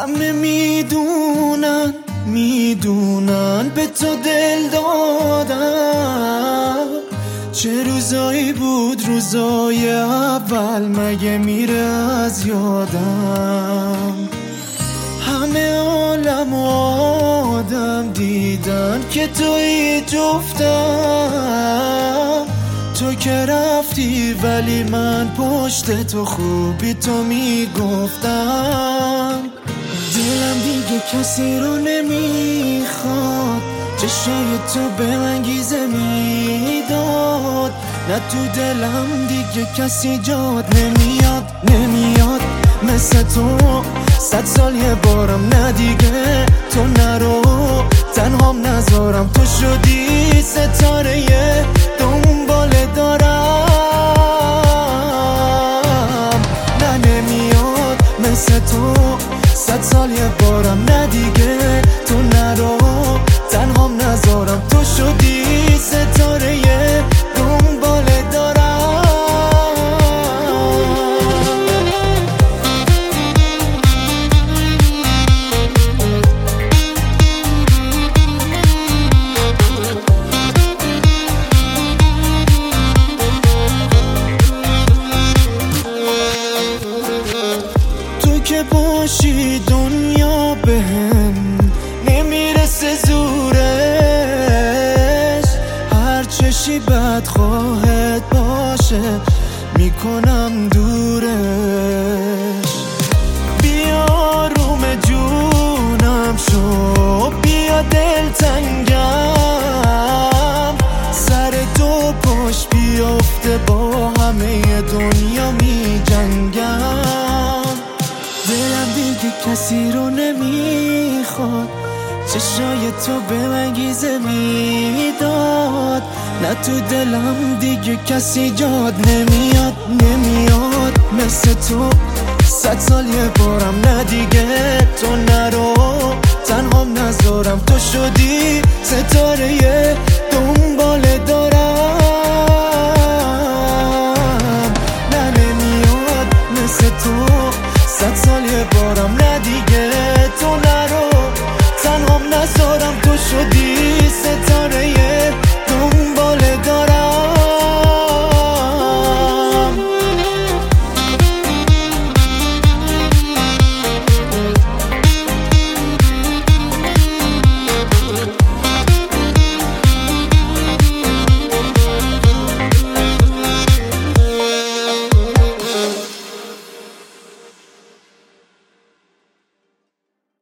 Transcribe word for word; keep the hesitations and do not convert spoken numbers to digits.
همه میدونن میدونن به تو دل دادم. چه روزایی بود روزای اول، مگه میره از یادم. همه عالم و آدم دیدن که توی جفتم. تو که رفتی ولی من پشت تو خوبی تو میگفتم. دلم دیگه کسی رو نمیخواد، چشای تو به من گیزه میداد. نه تو دلم دیگه کسی جاد نمیاد نمیاد مثل تو. صد سال یه بارم نه دیگه تو نرو، تنهام نذارم. تو شدی ستاره دنبال دارم. نه نمیاد مثل تو، صد سال یه بارم نه دیگه تو نرو، تنهام نذارم. تو شدی ستاره دنبال دارم. تو که باشی دنیا بهم نمیرسه زورش. هر چشی بدخواهت باشه میکنم دورش. بیا روم جونم شو، بیا دلتنگم. سر تو پشت بیفته با همه دنیا می جنگم. دلم دیگه کسی رو نمیخواد، چشای تو به من گیزه میداد. نه تو دلم دیگه کسی جاد نمیاد نمیاد مثل تو. صد سال یه بارم نه دیگه تو نرو، تنهام نذارم. تو شدی ستاره دنبال دارم. نه نمیاد مثل تو، صد سال یه بارم نه دیگه تو نرو، تنهام نذارم. تو شدی ستاره